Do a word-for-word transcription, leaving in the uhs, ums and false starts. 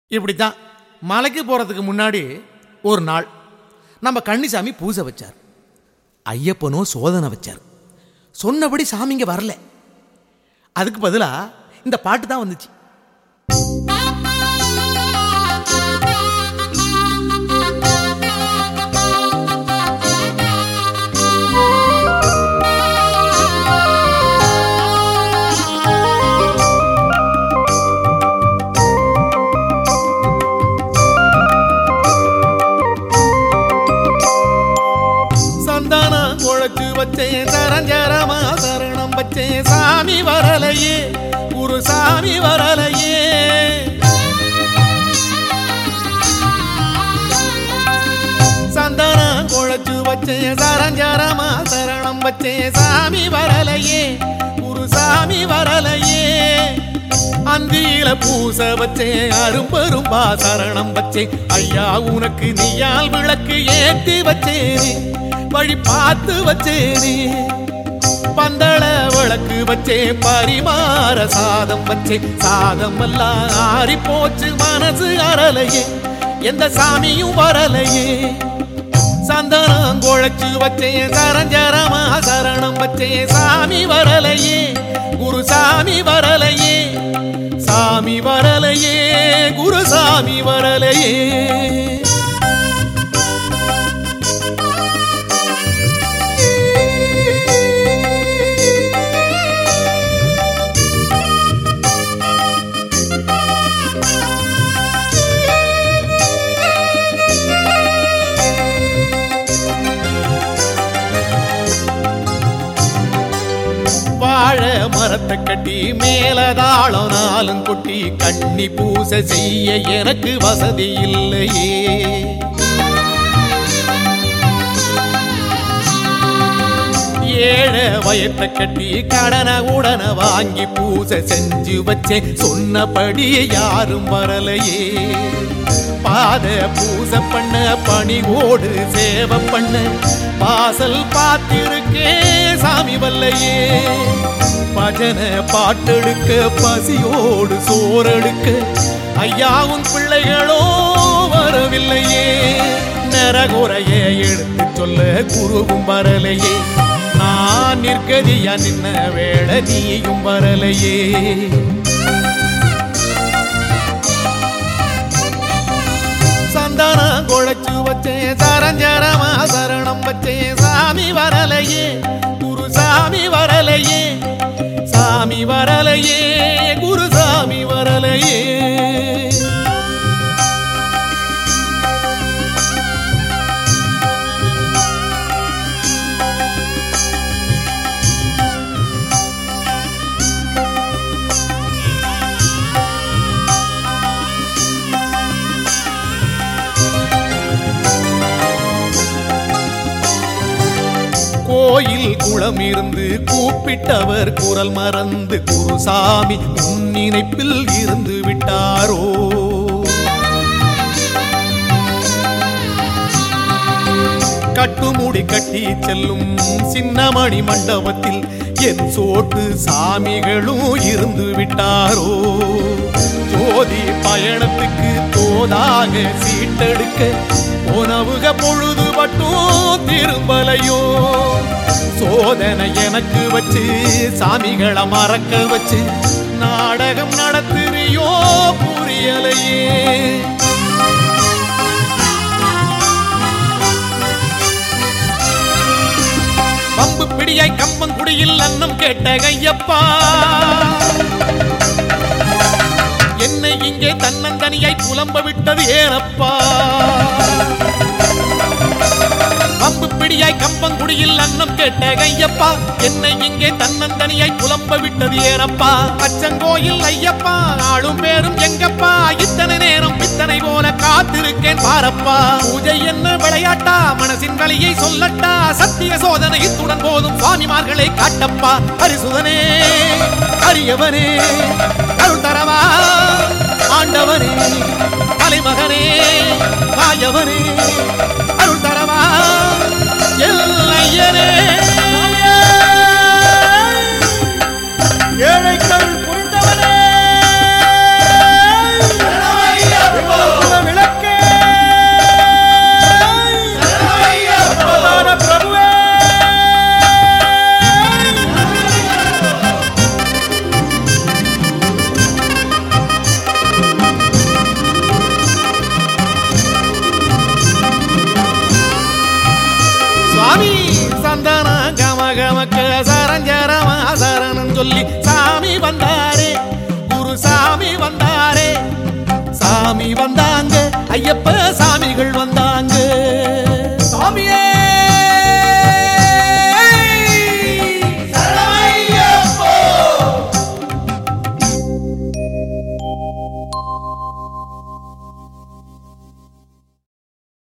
இப்படித்தான் மலைக்கு போகிறதுக்கு முன்னாடி ஒரு நாள் நம்ம கன்னிசாமி பூஜை வச்சார். ஐயப்பனும் சோதனை வச்சார். சொன்னபடி சாமிங்க வரல. அதுக்கு பதிலாக இந்த பாட்டு தான் வந்துச்சு. தரஞ்சரமா சரணம் வச்சே சாமி வரலையே, குரு சாமி வரலையே. சந்தனம் குழைச்சு வச்சே தரஞ்சரமா சரணம் வச்சே சாமி வரலையே, குரு சாமி வரலையே. அந்தியில பூச வச்சே அரும்பரும்பா சரணம் வச்சே ஐயா உனக்கு நீயால் விளக்கு ஏற்றி வச்சேனே, வழி பார்த்து வச்சேனே. பந்தள விளக்கு வச்சே பரிமாற சாதம் வச்சே சாதம் எல்லாம் ஆறி போச்சு மனசு அறலையே, எந்த சாமியும் வரலையே. சந்தனம் குழைச்சு வச்சே சரஞ்சரமா சரணம் வச்சே சாமி வரலையே, குரு சாமி வரலையே. சாமி வரலையே, குரு சாமி வரலையே. வாழை மரத்தை கட்டி மேலதாளம் நாளும் கொட்டி கண்ணி பூசை செய்ய எனக்கு வசதி இல்லையே. ஏழை வயத்தை கட்டி கடனை உடனே வாங்கி பூசை செஞ்சு வச்சே சொன்னபடி யாரும் வரலையே. பாத பூசை பண்ண பணிவோடு சேவை பண்ண வாசல் பார்த்திருக்கே சாமி வல்லையே. பஜன பாட்டெடுக்க பசியோடு சோறெடுக்க ஐயாவும் பிள்ளைகளோ வரவில்லையே. நரகுறைய எடுத்து சொல்ல குருவும் வரலையே. நான் நிற்கதியா நின்ன வேளை நீயும் வரலையே. சந்தனம் குழைச்சு வச்சே சரஞ்சரமா சரணம் வச்சே சாமி வரலையே, குரு சாமி வரலையே. சாமி வரலையே, குரு சாமி வரலையே. கோயில் குளம் இருந்து கூப்பிட்டவர் குரல் மறந்து குருசாமி உன் நினைப்பில் இருந்து விட்டாரோ. கட்டுமுடி கட்டி செல்லும் சின்னமணி மண்டபத்தில் என் சோட்டு சாமிகளும் இருந்து விட்டாரோ. ஜோதி பயணத்துக்கு தோதாக சீட்டெடுக்க உணவுக பொழுது மட்டும் திரும்பலையோ. சோதனை எனக்கு வச்சு சாமிகளை மறக்க வச்சு நாடகம் நடத்துறியோ புரியலையே. பம்பு பிடியாய் கம்பங்குடியில் அன்னம் கேட்ட கையப்பா, என்னை இங்கே தன்னந்தனியாய் புலம்ப விட்டது ஏனப்பா. பம்பு பிடியாய் கம்பங்குடியில் அன்னம் கேட்ட கையப்பா, என்னை இங்கே தன்னந்தனியாய் புலம்ப விட்டது ஏனப்பா. அச்சங்கோயில் ஐயப்பா ஆளும் பேரும் எங்கப்பா, இத்தனை நேரம் இத்தனை போல காத்திருக்கேன் பாரப்பா. பூஜை என்ன விளையாட்டா, மனசின் வலியை சொல்லட்டா, சத்திய சோதனை இத்துடன் போதும் சுவாமிமார்களை காட்டப்பா. ஹரிசுதனே அரியவனே அருள் தரவா ஆண்டவனே, தலைமகனே மாயவனே அருள் தரவா எல்லையனே. ஏழைகள் புரிந்தவனே சொல்லி